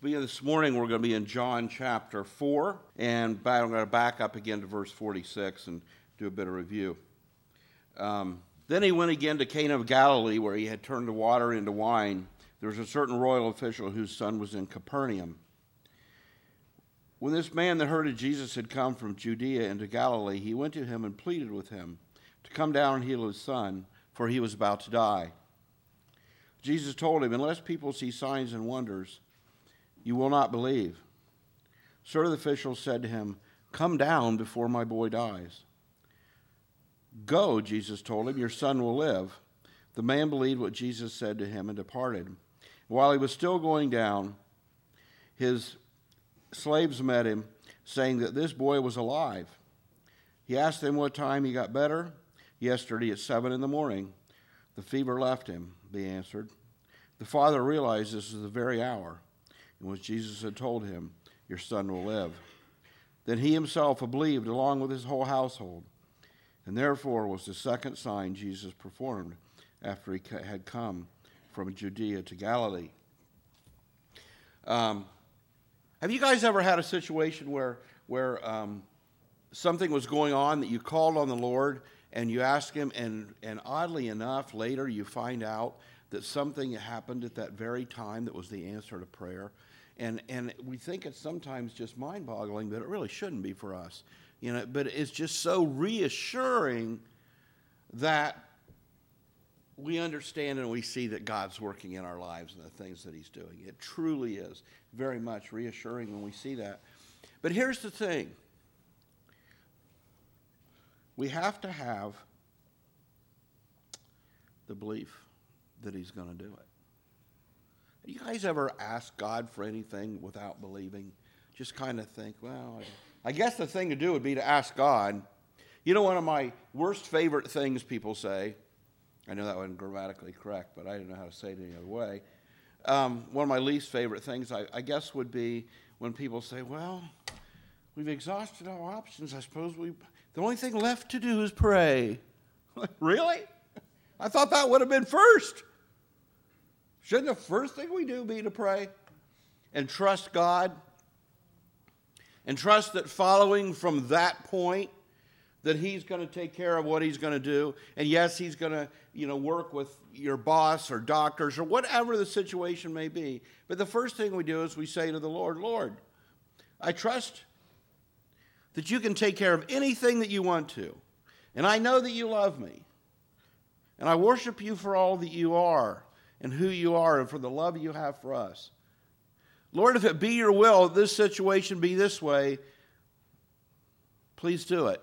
This morning we're going to be in John chapter 4, and I'm going to back up again to verse 46 and do a bit of review. Then he went again to Cana of Galilee, where he had turned the water into wine. There was a certain royal official whose son was in Capernaum. When this man that heard of Jesus had come from Judea into Galilee, he went to him and pleaded with him to come down and heal his son, for he was about to die. Jesus told him, unless people see signs and wonders, you will not believe. So the official said to him, come down before my boy dies. Go, Jesus told him, your son will live. The man believed what Jesus said to him and departed. While he was still going down, his slaves met him, saying that this boy was alive. He asked them what time he got better. Yesterday at 7 a.m. The fever left him, they answered. The father realized this was the very hour in which Jesus had told him, your son will live. Then he himself believed along with his whole household. And therefore was the second sign Jesus performed after he had come from Judea to Galilee. Have you guys ever had a situation where something was going on that you called on the Lord and you asked him, and oddly enough, later you find out that something happened at that very time that was the answer to prayer? And we think it's sometimes just mind-boggling, but it really shouldn't be for us. But it's just so reassuring that we understand and we see that God's working in our lives and the things that he's doing. It truly is very much reassuring when we see that. But here's the thing. We have to have the belief that he's going to do it. You guys ever ask God for anything without believing? Just kind of think, well, I guess the thing to do would be to ask God. One of my worst favorite things people say, I know that wasn't grammatically correct, but I didn't know how to say it any other way. One of my least favorite things, I guess, would be when people say, well, we've exhausted our options. I suppose the only thing left to do is pray. Really? I thought that would have been first. Shouldn't the first thing we do be to pray and trust God? And trust that following from that point, that he's going to take care of what he's going to do. And yes, he's going to, work with your boss or doctors or whatever the situation may be. But the first thing we do is we say to the Lord, Lord, I trust that you can take care of anything that you want to. And I know that you love me. And I worship you for all that you are and who you are and for the love you have for us. Lord, if it be your will, this situation be this way, please do it.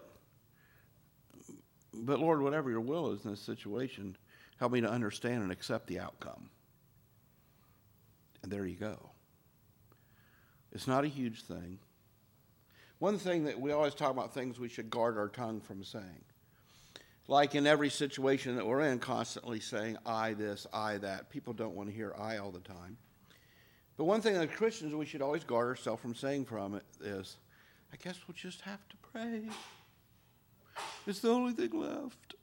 But Lord, whatever your will is in this situation, help me to understand and accept the outcome. And there you go. It's not a huge thing. One thing that we always talk about, things we should guard our tongue from saying. Like in every situation that we're in, constantly saying, I this, I that. People don't want to hear I all the time. But one thing as Christians we should always guard ourselves from saying from it is, I guess we'll just have to pray. It's the only thing left.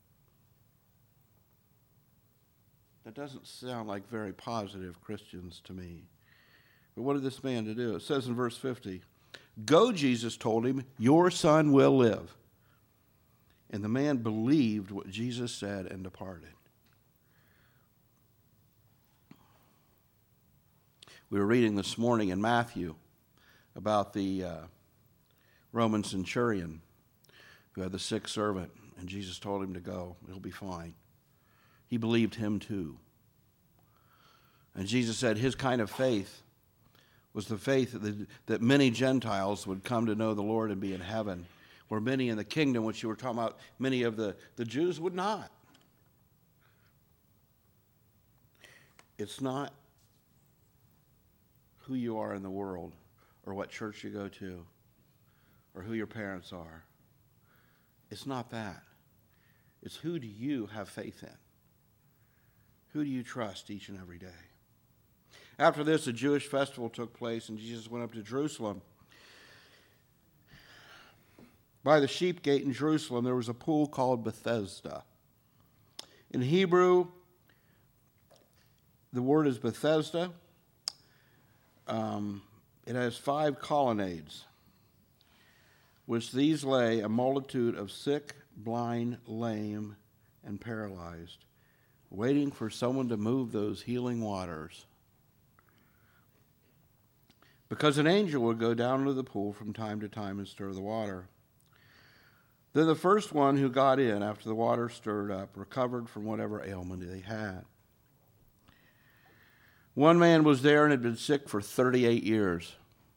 That doesn't sound like very positive Christians to me. But what did this man to do? It says in verse 50, go, Jesus told him, your son will live. And the man believed what Jesus said and departed. We were reading this morning in Matthew about the Roman centurion who had the sick servant, and Jesus told him to go. He'll be fine. He believed him too. And Jesus said his kind of faith was the faith that many Gentiles would come to know the Lord and be in heaven, where many in the kingdom, which you were talking about, many of the Jews would not. It's not who you are in the world or what church you go to or who your parents are. It's not that. It's who do you have faith in? Who do you trust each and every day? After this, a Jewish festival took place, and Jesus went up to Jerusalem. By the sheep gate in Jerusalem, there was a pool called Bethesda. In Hebrew, the word is Bethesda. it has 5 colonnades, which these lay a multitude of sick, blind, lame, and paralyzed, waiting for someone to move those healing waters. Because an angel would go down to the pool from time to time and stir the water. Then the first one who got in after the water stirred up recovered from whatever ailment they had. One man was there and had been sick for 38 years.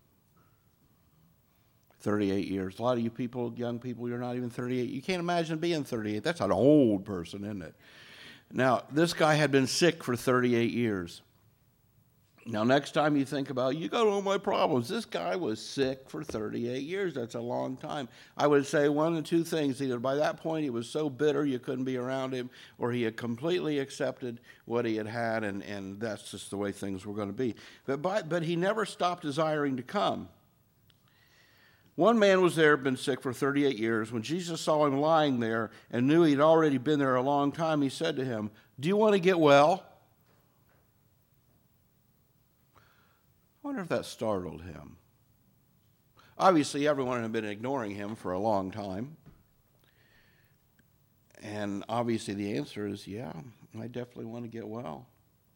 38 years. A lot of you people, young people, you're not even 38. You can't imagine being 38. That's an old person, isn't it? Now, this guy had been sick for 38 years. Now, next time you think about, you got all my problems. This guy was sick for 38 years. That's a long time. I would say one of two things. Either by that point he was so bitter you couldn't be around him, or he had completely accepted what he had, and that's just the way things were going to be. But he never stopped desiring to come. One man was there, been sick for 38 years. When Jesus saw him lying there and knew he'd already been there a long time, he said to him, "Do you want to get well?" I wonder if that startled him. Obviously, everyone had been ignoring him for a long time. And obviously the answer is, yeah, I definitely want to get well.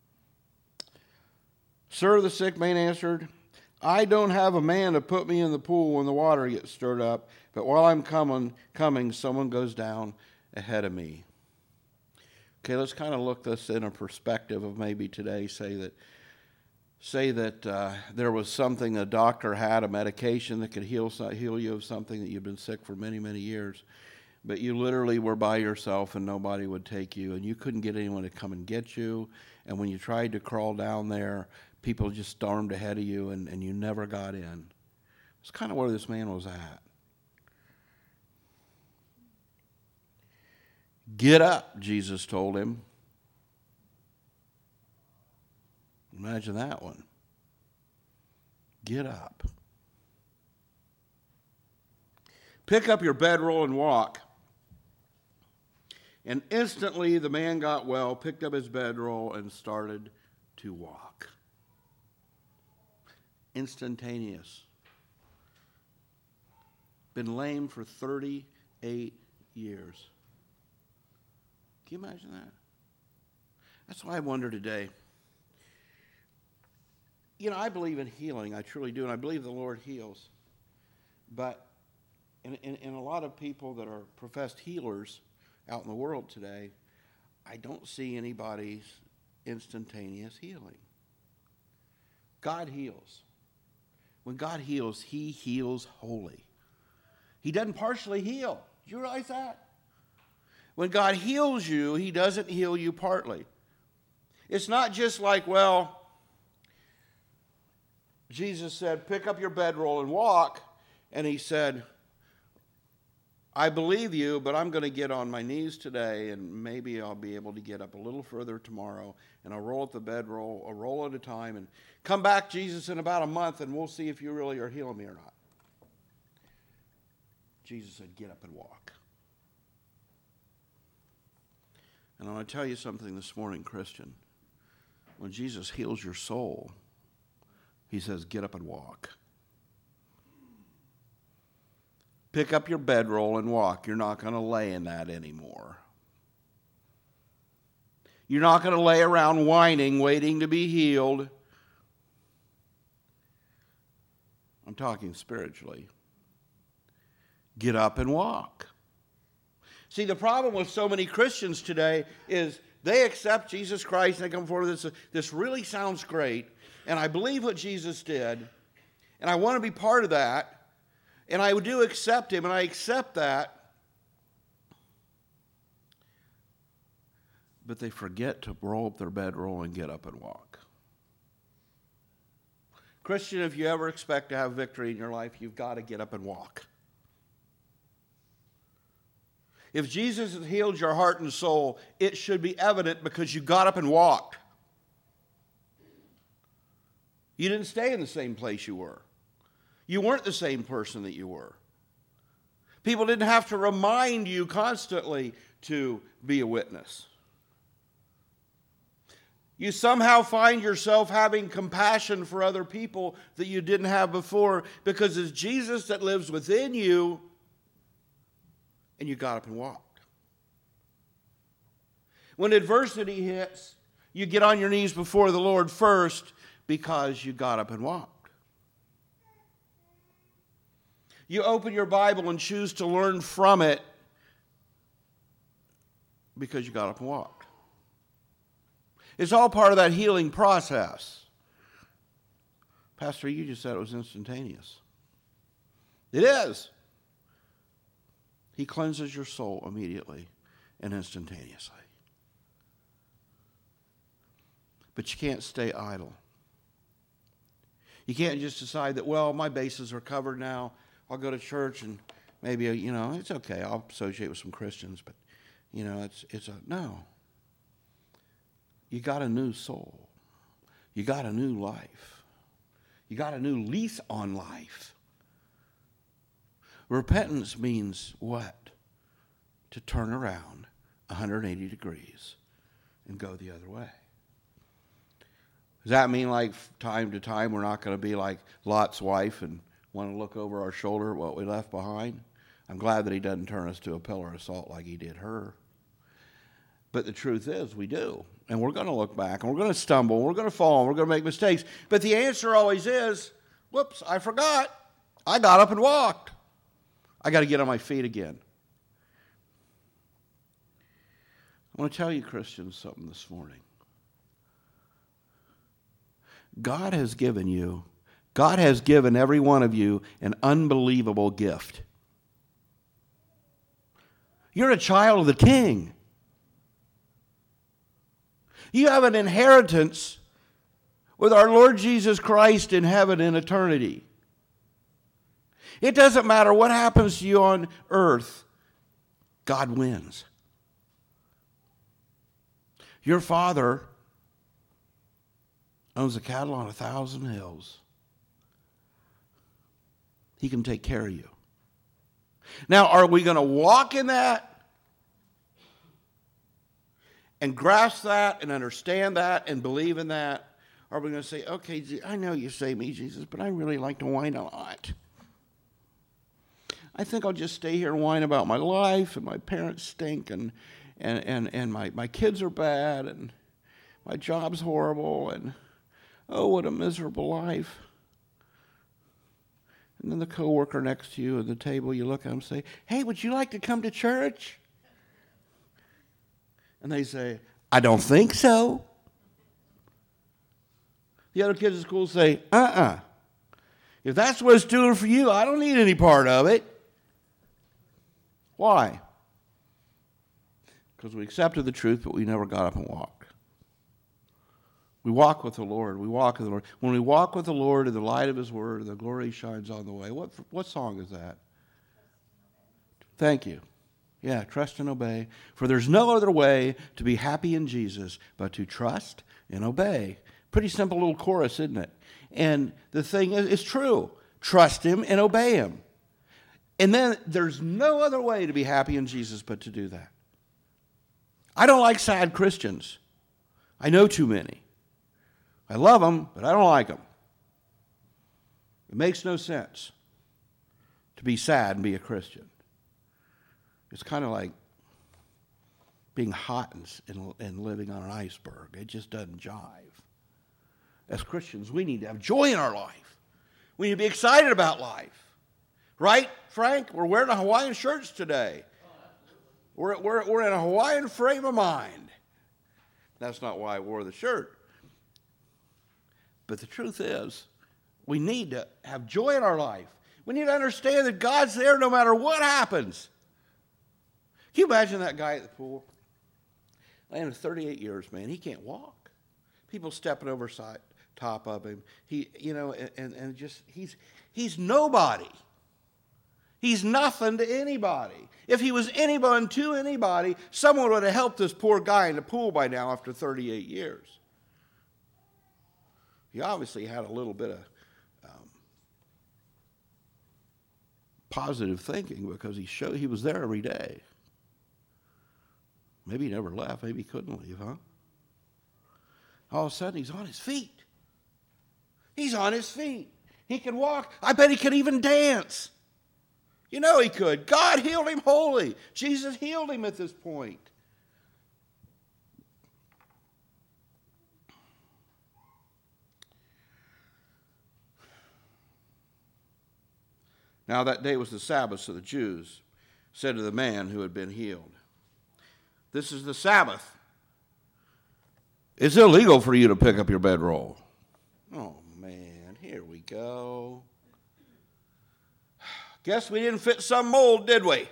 "Sir," the sick man answered, "I don't have a man to put me in the pool when the water gets stirred up, but while I'm coming, someone goes down ahead of me." Okay, let's kind of look this in a perspective of maybe today, say that there was something a doctor had, a medication that could heal you of something that you've been sick for many, many years, but you literally were by yourself and nobody would take you, and you couldn't get anyone to come and get you, and when you tried to crawl down there, people just stormed ahead of you, and you never got in. It's kind of where this man was at. "Get up," Jesus told him. Imagine that one. Get up. "Pick up your bedroll and walk." And instantly the man got well, picked up his bedroll, and started to walk. Instantaneous. Been lame for 38 years. Can you imagine that? That's why I wonder today. You know, I believe in healing. I truly do, and I believe the Lord heals. But in a lot of people that are professed healers out in the world today, I don't see anybody's instantaneous healing. God heals. When God heals, He heals wholly. He doesn't partially heal. Do you realize that? When God heals you, He doesn't heal you partly. It's not just like, well, Jesus said, "Pick up your bedroll and walk." And He said, "I believe you, but I'm going to get on my knees today, and maybe I'll be able to get up a little further tomorrow, and I'll roll at the bedroll, a roll at a time, and come back, Jesus, in about a month, and we'll see if you really are healing me or not." Jesus said, "Get up and walk." And I want to tell you something this morning, Christian. When Jesus heals your soul, He says, "Get up and walk." Pick up your bedroll and walk. You're not going to lay in that anymore. You're not going to lay around whining, waiting to be healed. I'm talking spiritually. Get up and walk. See, the problem with so many Christians today is they accept Jesus Christ and they come forward. This really sounds great, and I believe what Jesus did, and I want to be part of that. And I do accept Him, and I accept that. But they forget to roll up their bedroll and get up and walk. Christian, if you ever expect to have victory in your life, you've got to get up and walk. If Jesus has healed your heart and soul, it should be evident because you got up and walked. You didn't stay in the same place you were. You weren't the same person that you were. People didn't have to remind you constantly to be a witness. You somehow find yourself having compassion for other people that you didn't have before because it's Jesus that lives within you, and you got up and walked. When adversity hits, you get on your knees before the Lord first because you got up and walked. You open your Bible and choose to learn from it because you got up and walked. It's all part of that healing process. Pastor, you just said it was instantaneous. It is. He cleanses your soul immediately and instantaneously. But you can't stay idle. You can't just decide that, well, my bases are covered now. I'll go to church and maybe, it's okay. I'll associate with some Christians, but, no. You got a new soul. You got a new life. You got a new lease on life. Repentance means what? To turn around 180 degrees and go the other way. Does that mean like time to time we're not going to be like Lot's wife and want to look over our shoulder at what we left behind? I'm glad that he doesn't turn us to a pillar of salt like he did her. But the truth is, we do. And we're going to look back, and we're going to stumble, and we're going to fall, and we're going to make mistakes. But the answer always is, whoops, I forgot. I got up and walked. I got to get on my feet again. I want to tell you, Christians, something this morning. God has given every one of you an unbelievable gift. You're a child of the King. You have an inheritance with our Lord Jesus Christ in heaven in eternity. It doesn't matter what happens to you on earth, God wins. Your Father owns the cattle on 1,000 hills. He can take care of you. Now, are we going to walk in that? And grasp that and understand that and believe in that? Or are we going to say, okay, I know you say me, Jesus, but I really like to whine a lot. I think I'll just stay here and whine about my life, and my parents stink, and my kids are bad, and my job's horrible, and oh, what a miserable life. And then the coworker next to you at the table, you look at them and say, hey, would you like to come to church? And they say, I don't think so. The other kids at school say, If that's what it's doing for you, I don't need any part of it. Why? Because we accepted the truth, but we never got up and walked. We walk with the Lord. We walk with the Lord. When we walk with the Lord in the light of His Word, the glory shines on the way. What song is that? Thank you. Yeah, trust and obey. For there's no other way to be happy in Jesus but to trust and obey. Pretty simple little chorus, isn't it? And the thing is, it's true. Trust Him and obey Him. And then there's no other way to be happy in Jesus but to do that. I don't like sad Christians. I know too many. I love them, but I don't like them. It makes no sense to be sad and be a Christian. It's kind of like being hot and living on an iceberg. It just doesn't jive. As Christians, we need to have joy in our life. We need to be excited about life. Right, Frank? We're wearing a Hawaiian shirts today. We're in a Hawaiian frame of mind. That's not why I wore the shirt. But the truth is, we need to have joy in our life. We need to understand that God's there no matter what happens. Can you imagine that guy at the pool? In 38 years, man, he can't walk. People stepping over top of him. He's nobody. He's nothing to anybody. If he was anyone to anybody, someone would have helped this poor guy in the pool by now after 38 years. He obviously had a little bit of positive thinking because he was there every day. Maybe he never left. Maybe he couldn't leave, huh? All of a sudden, he's on his feet. He's on his feet. He can walk. I bet he could even dance. You know he could. God healed him wholly. Jesus healed him at this point. Now that day was the Sabbath, so the Jews said to the man who had been healed, "This is the Sabbath. It's illegal for you to pick up your bedroll." Oh, man, here we go. Guess we didn't fit some mold, did we?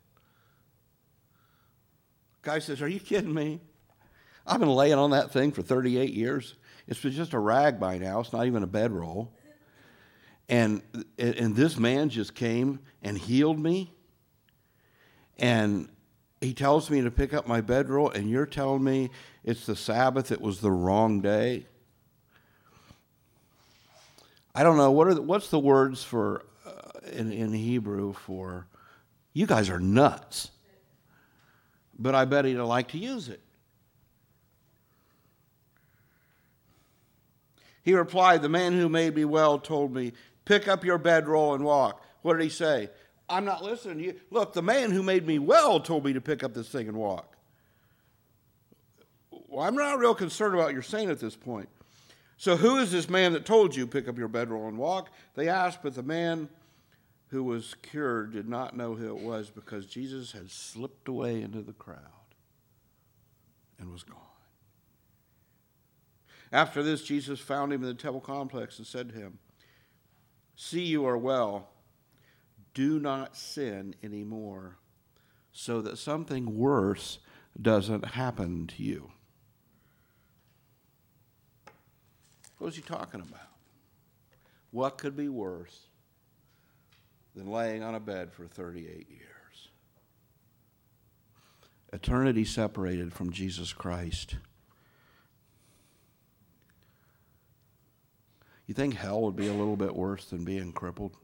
Guy says, "Are you kidding me? I've been laying on that thing for 38 years. It's just a rag by now. It's not even a bedroll. And this man just came and healed me. And he tells me to pick up my bedroll, and you're telling me it's the Sabbath, it was the wrong day." I don't know, what's the words for in Hebrew for, you guys are nuts. But I bet he'd like to use it. He replied, "The man who made me well told me, 'Pick up your bedroll and walk.'" What did he say? "I'm not listening to you. Look, the man who made me well told me to pick up this thing and walk." Well, I'm not real concerned about what you're saying at this point. "So who is this man that told you, 'Pick up your bedroll and walk'?" They asked, but the man who was cured did not know who it was, because Jesus had slipped away into the crowd and was gone. After this, Jesus found him in the temple complex and said to him, "See, you are well. Do not sin anymore, so that something worse doesn't happen to you." What was he talking about? What could be worse than laying on a bed for 38 years? Eternity separated from Jesus Christ. You think hell would be a little bit worse than being crippled?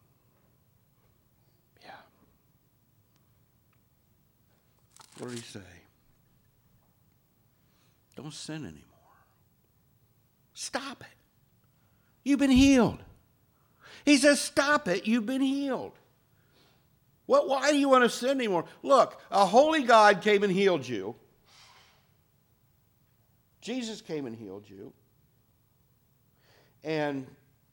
Yeah. What did he say? Don't sin anymore. Stop it. You've been healed. He says, stop it. You've been healed. Why do you want to sin anymore? Look, a holy God came and healed you. Jesus came and healed you. And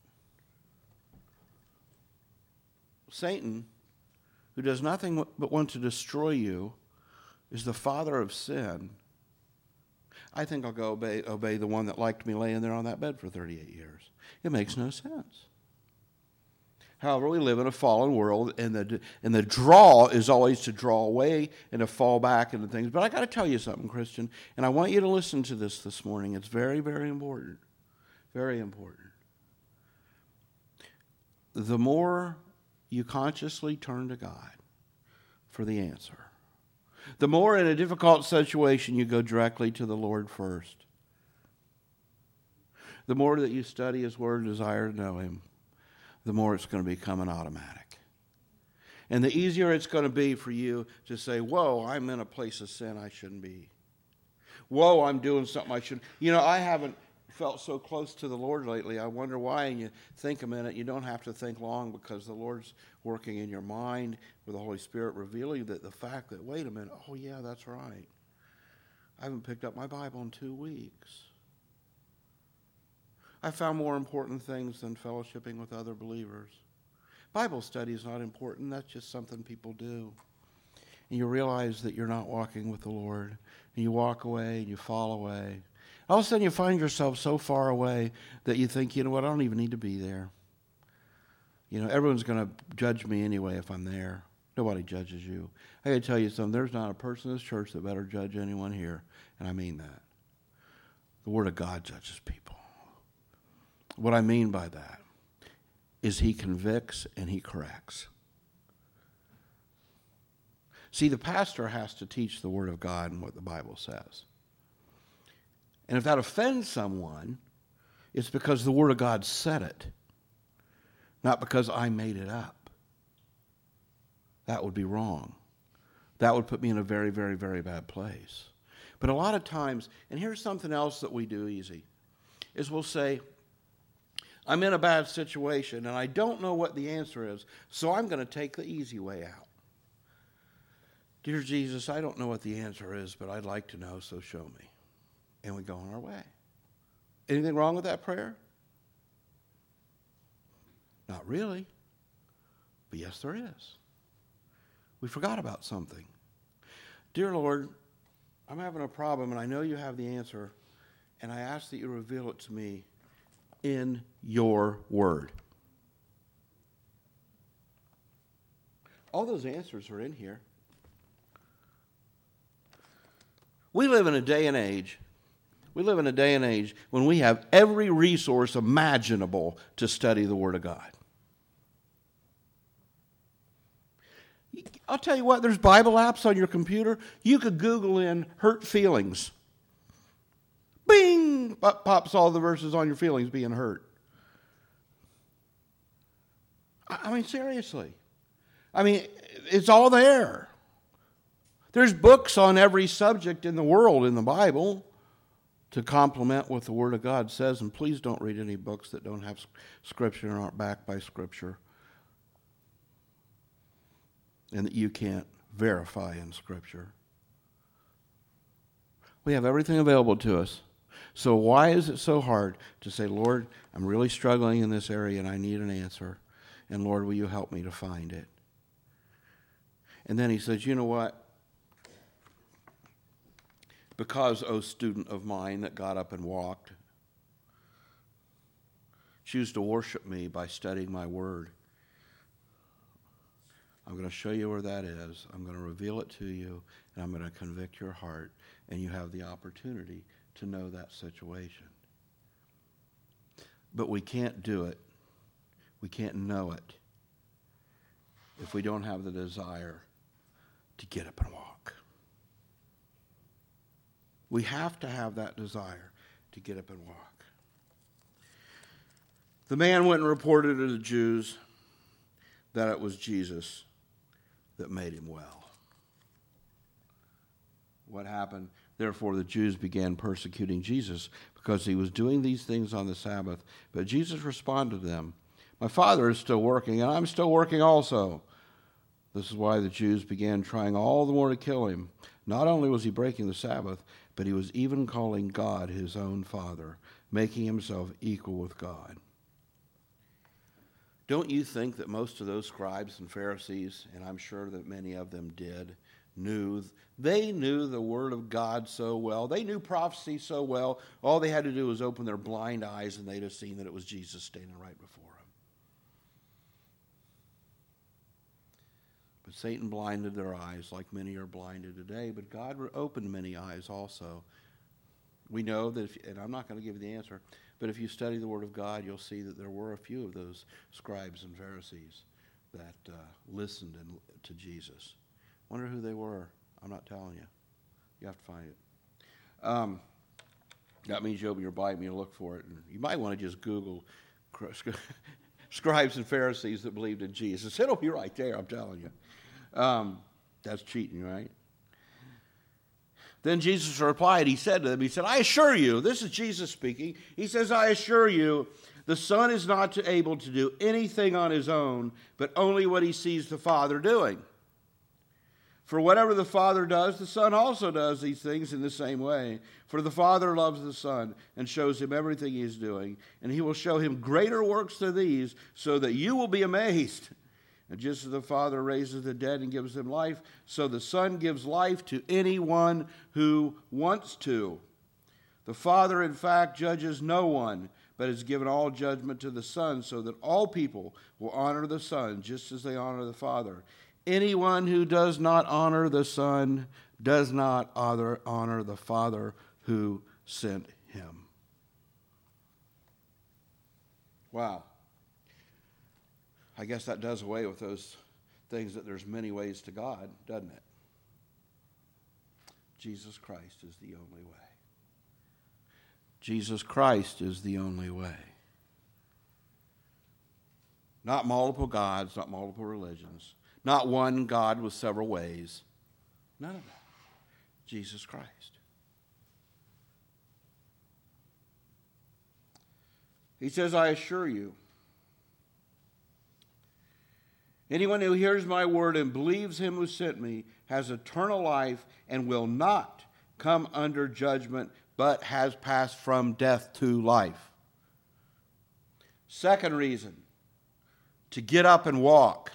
Satan, who does nothing but want to destroy you, is the father of sin. I think I'll go obey the one that liked me laying there on that bed for 38 years. It makes no sense. However, we live in a fallen world, and the draw is always to draw away and to fall back into things. But I got to tell you something, Christian, and I want you to listen to this morning. It's very, very important. Very important. The more you consciously turn to God for the answer, the more in a difficult situation you go directly to the Lord first. The more that you study His Word and desire to know Him, the more it's going to become an automatic. And the easier it's going to be for you to say, whoa, I'm in a place of sin I shouldn't be. Whoa, I'm doing something I shouldn't. You know, I haven't felt so close to the Lord lately. I wonder why. And you think a minute. You don't have to think long, because the Lord's working in your mind with the Holy Spirit, revealing that the fact that, wait a minute, oh yeah, that's right. I haven't picked up my Bible in 2 weeks. I found more important things than fellowshipping with other believers. Bible study is not important. That's just something people do. And you realize that you're not walking with the Lord. And you walk away and you fall away. All of a sudden you find yourself so far away that you think, you know what, I don't even need to be there. You know, everyone's going to judge me anyway if I'm there. Nobody judges you. I got to tell you something. There's not a person in this church that better judge anyone here. And I mean that. The Word of God judges people. What I mean by that is He convicts and He corrects. See, the pastor has to teach the Word of God and what the Bible says. And if that offends someone, it's because the Word of God said it, not because I made it up. That would be wrong. That would put me in a very, very, very bad place. But a lot of times, and here's something else that we do easy. is we'll say, I'm in a bad situation and I don't know what the answer is, so I'm going to take the easy way out. Dear Jesus, I don't know what the answer is, but I'd like to know, so show me. And we go on our way. Anything wrong with that prayer? Not really. But yes, there is. We forgot about something. Dear Lord, I'm having a problem, and I know you have the answer, and I ask that you reveal it to me in your word. All those answers are in here. We live in a day and age when we have every resource imaginable to study the Word of God. I'll tell you what, there's Bible apps on your computer. You could Google in hurt feelings. Bing! Pops all the verses on your feelings being hurt. I mean, seriously. I mean, it's all there. There's books on every subject in the world in the Bible to complement what the Word of God says. And please don't read any books that don't have Scripture and aren't backed by Scripture, and that you can't verify in Scripture. We have everything available to us. So why is it so hard to say, Lord, I'm really struggling in this area and I need an answer, and Lord, will you help me to find it? And then he says, you know what? Because, O student of mine that got up and walked, choose to worship me by studying my word. I'm going to show you where that is. I'm going to reveal it to you, and I'm going to convict your heart, and you have the opportunity to know that situation. But we can't do it. We can't know it if we don't have the desire to get up and walk. We have to have that desire to get up and walk. The man went and reported to the Jews that it was Jesus that made him well. What happened? Therefore, the Jews began persecuting Jesus because he was doing these things on the Sabbath. But Jesus responded to them, my Father is still working, and I'm still working also. This is why the Jews began trying all the more to kill him. Not only was he breaking the Sabbath, but he was even calling God his own Father, making himself equal with God. Don't you think that most of those scribes and Pharisees, and I'm sure that many of them did, knew the Word of God so well. They knew prophecy so well. All they had to do was open their blind eyes and they'd have seen that it was Jesus standing right before them. But Satan blinded their eyes like many are blinded today, but God opened many eyes also. We know that, and I'm not going to give you the answer, but if you study the Word of God, you'll see that there were a few of those scribes and Pharisees that listened to Jesus. Wonder who they were. I'm not telling you. You have to find it. That means you open your Bible and you look for it. And you might want to just Google scribes and Pharisees that believed in Jesus. It'll be right there, I'm telling you. That's cheating, right? Then Jesus replied, he said to them, he said, I assure you, this is Jesus speaking, he says, I assure you, the Son is not able to do anything on his own, but only what he sees the Father doing. For whatever the Father does, the Son also does these things in the same way. For the Father loves the Son and shows him everything he is doing, and he will show him greater works than these, so that you will be amazed. And just as the Father raises the dead and gives them life, so the Son gives life to anyone who wants to. The Father, in fact, judges no one, but has given all judgment to the Son, so that all people will honor the Son just as they honor the Father. Anyone who does not honor the Son does not honor the Father who sent him. Wow. I guess that does away with those things that there's many ways to God, doesn't it? Jesus Christ is the only way. Jesus Christ is the only way. Not multiple gods, not multiple religions. Not one God with several ways. None of that. Jesus Christ. He says, I assure you, anyone who hears my word and believes him who sent me has eternal life and will not come under judgment, but has passed from death to life. Second reason, to get up and walk.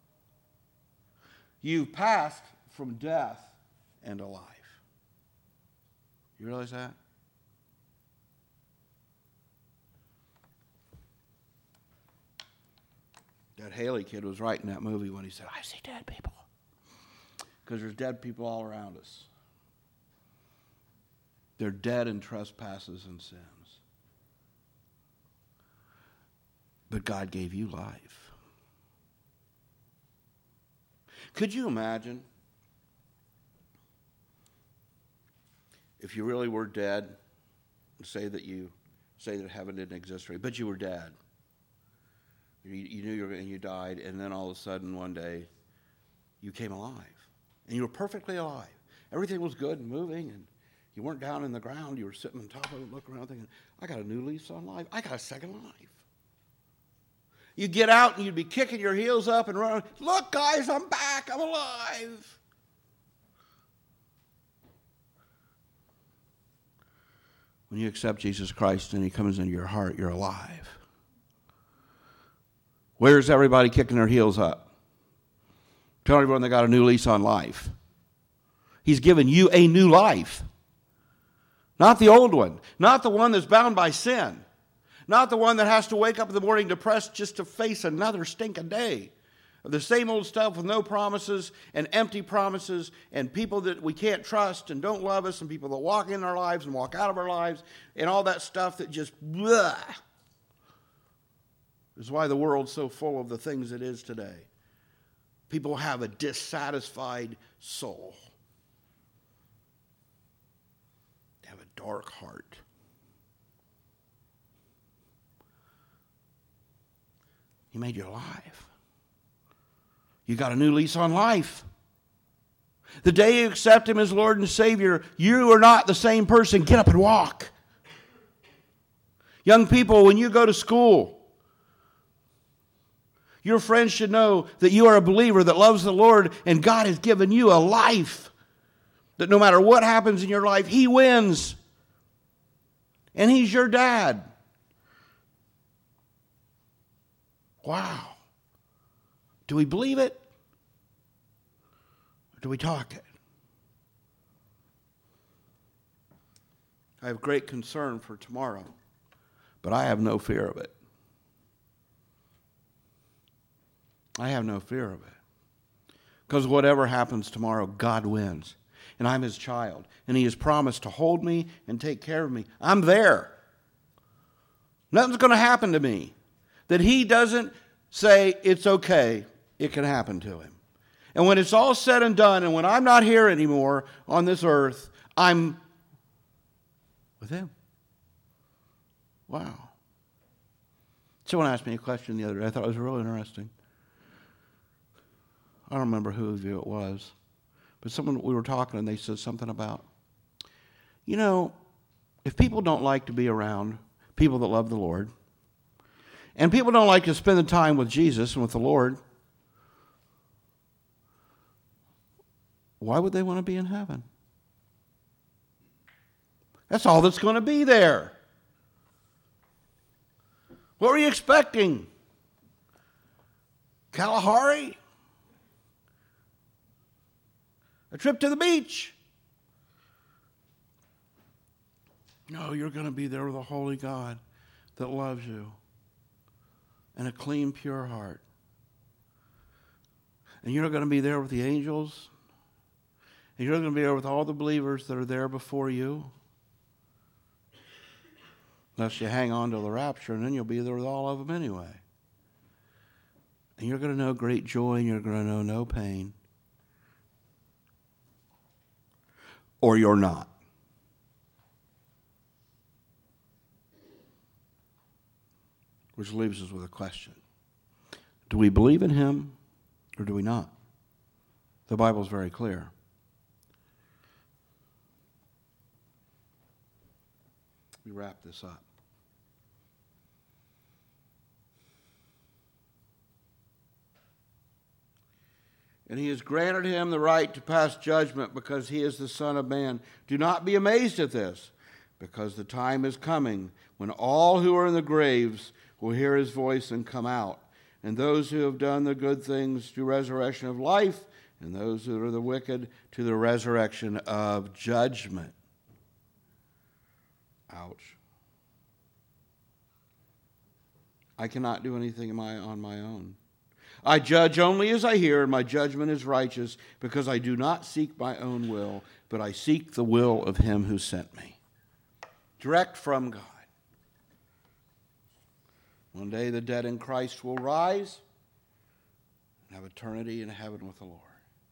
You've passed from death into life. You realize that? That Haley kid was right in that movie when he said, I see dead people. Because there's dead people all around us. They're dead in trespasses and sins. But God gave you life. Could you imagine if you really were dead, say that heaven didn't exist, but you were dead. You knew you were, and you died, and then all of a sudden one day you came alive. And you were perfectly alive. Everything was good and moving, and you weren't down in the ground. You were sitting on top of it, looking around thinking, I got a new lease on life. I got a second life. You'd get out and you'd be kicking your heels up and running. Look, guys, I'm back. I'm alive. When you accept Jesus Christ and he comes into your heart, you're alive. Where's everybody kicking their heels up? Tell everyone they got a new lease on life. He's given you a new life. Not the old one. Not the one that's bound by sin. Not the one that has to wake up in the morning depressed just to face another stinking day. The same old stuff with no promises and empty promises and people that we can't trust and don't love us and people that walk in our lives and walk out of our lives and all that stuff that just blah. This is why the world's so full of the things it is today. People have a dissatisfied soul. They have a dark heart. He made you alive. You got a new lease on life. The day you accept him as Lord and Savior, you are not the same person. Get up and walk. Young people, when you go to school, your friends should know that you are a believer that loves the Lord and God has given you a life. That no matter what happens in your life, he wins. And he's your dad. Wow. Do we believe it? Or do we talk it? I have great concern for tomorrow, but I have no fear of it. I have no fear of it. Because whatever happens tomorrow, God wins. And I'm his child. And he has promised to hold me and take care of me. I'm there. Nothing's going to happen to me that he doesn't say it's okay. It can happen to him. And when it's all said and done, and when I'm not here anymore on this earth, I'm with him. Wow. Someone asked me a question the other day. I thought it was really interesting. I don't remember who of you it was, but we were talking and they said something about, if people don't like to be around people that love the Lord, and people don't like to spend the time with Jesus and with the Lord, why would they want to be in heaven? That's all that's going to be there. What were you expecting? Kalahari? A trip to the beach? No, you're going to be there with a holy God that loves you and a clean, pure heart. And you're going to be there with the angels. And you're going to be there with all the believers that are there before you. Unless you hang on to the rapture, and then you'll be there with all of them anyway. And you're going to know great joy, and you're going to know no pain. Or you're not. Which leaves us with a question. Do we believe in him, or do we not? The Bible's very clear. We wrap this up. and he has granted him the right to pass judgment because he is the Son of Man. Do not be amazed at this, because the time is coming when all who are in the graves will hear his voice and come out, and those who have done the good things to resurrection of life, and those who are the wicked to the resurrection of judgment. Ouch. I cannot do anything on my own. I judge only as I hear, and my judgment is righteous, because I do not seek my own will, but I seek the will of him who sent me. Direct from God. One day the dead in Christ will rise and have eternity in heaven with the Lord.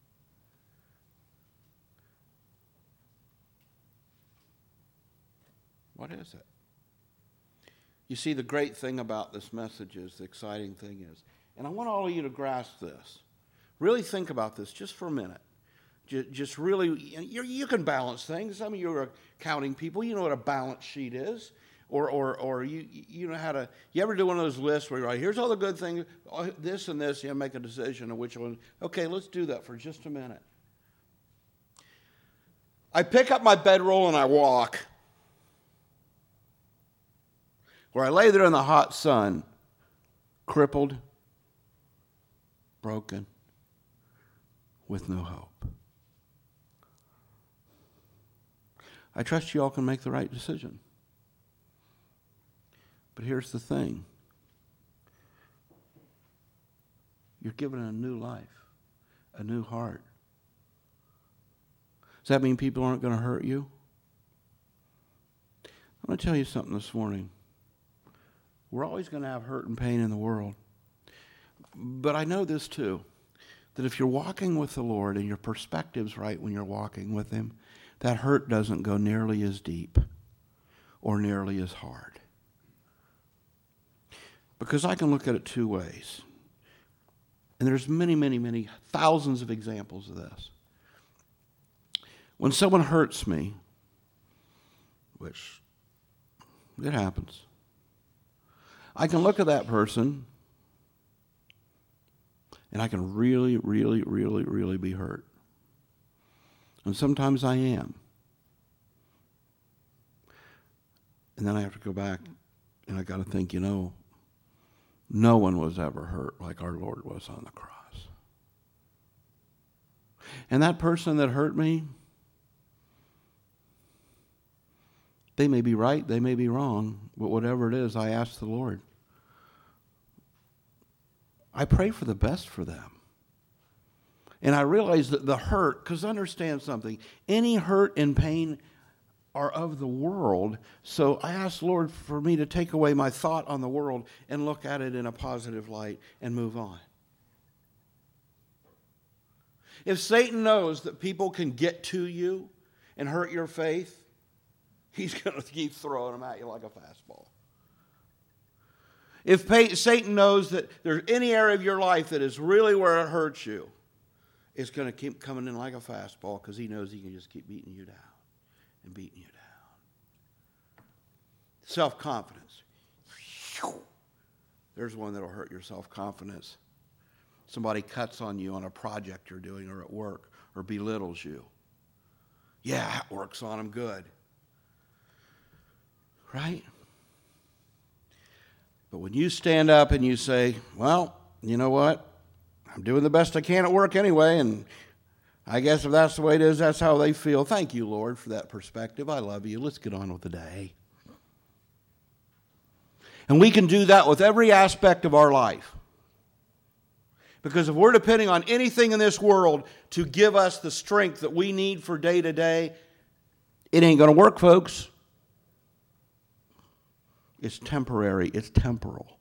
What is it? You see, the great thing about this message is, the exciting thing is, and I want all of you to grasp this. Really think about this just for a minute. Just really, you can balance things. Some of you are accounting people. You know what a balance sheet is. Or you know how to, you ever do one of those lists where you're like, here's all the good things, this and this, you make a decision of which one. Okay, let's do that for just a minute. I pick up my bedroll and I walk. Where I lay there in the hot sun, crippled, broken, with no hope. I trust you all can make the right decision. But here's the thing. You're given a new life, a new heart. Does that mean people aren't going to hurt you? I'm going to tell you something this morning. We're always going to have hurt and pain in the world. But I know this too, that if you're walking with the Lord and your perspective's right when you're walking with him, that hurt doesn't go nearly as deep or nearly as hard. Because I can look at it two ways. And there's many, many, many thousands of examples of this. When someone hurts me, which it happens, I can look at that person and I can really, really, really, really be hurt. And sometimes I am. And then I have to go back and I got to think, no one was ever hurt like our Lord was on the cross. And that person that hurt me, they may be right, they may be wrong, but whatever it is, I ask the Lord. I pray for the best for them. And I realize that the hurt, because understand something, any hurt and pain are of the world, so I ask the Lord for me to take away my thought on the world and look at it in a positive light and move on. If Satan knows that people can get to you and hurt your faith, he's going to keep throwing them at you like a fastball. If Satan knows that there's any area of your life that is really where it hurts you, it's going to keep coming in like a fastball because he knows he can just keep beating you down and beating you down. Self-confidence. There's one that will hurt your self-confidence. Somebody cuts on you on a project you're doing or at work or belittles you. Yeah, that works on them good. Right? But when you stand up and you say, well, you know what? I'm doing the best I can at work anyway, and I guess if that's the way it is, that's how they feel. Thank you, Lord, for that perspective. I love you. Let's get on with the day. And we can do that with every aspect of our life. Because if we're depending on anything in this world to give us the strength that we need for day to day, it ain't going to work, folks. It's temporary. It's temporal.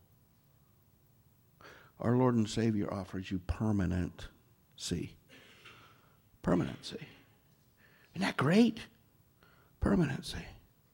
Our Lord and Savior offers you permanency. Permanency. Isn't that great? Permanency.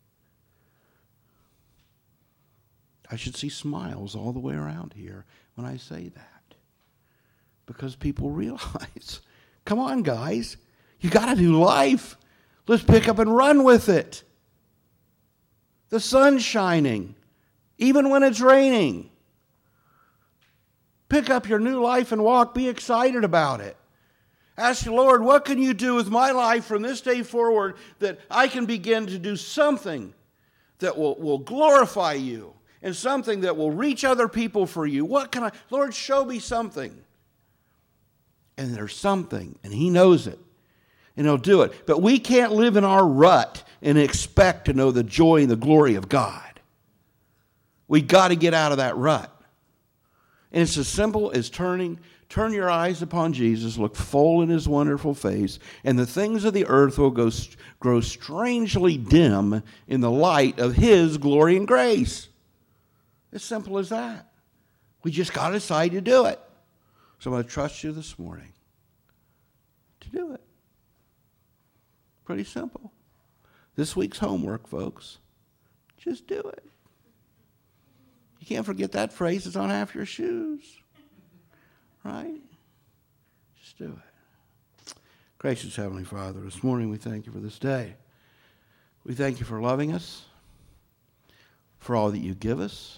I should see smiles all the way around here when I say that. Because people realize, come on, guys, you got to do life. Let's pick up and run with it. The sun's shining, even when it's raining. Pick up your new life and walk. Be excited about it. Ask the Lord, what can you do with my life from this day forward that I can begin to do something that will glorify you and something that will reach other people for you? What can I, Lord, show me something. And there's something, and he knows it, and he'll do it. But we can't live in our rut and expect to know the joy and the glory of God. We got to get out of that rut. And it's as simple as turn your eyes upon Jesus, look full in his wonderful face, and the things of the earth will grow strangely dim in the light of his glory and grace. As simple as that. We just got to decide to do it. So I'm going to trust you this morning to do it. Pretty simple. This week's homework, folks. Just do it. You can't forget that phrase. It's on half your shoes. Right? Just do it. Gracious Heavenly Father, this morning we thank you for this day. We thank you for loving us, for all that you give us.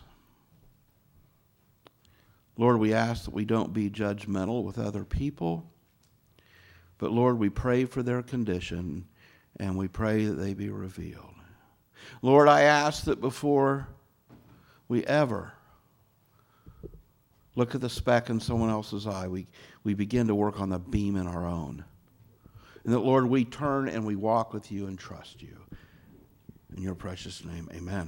Lord, we ask that we don't be judgmental with other people. But Lord, we pray for their condition, and we pray that they be revealed. Lord, I ask that before we ever look at the speck in someone else's eye, we begin to work on the beam in our own. And that, Lord, we turn and we walk with you and trust you. In your precious name, amen.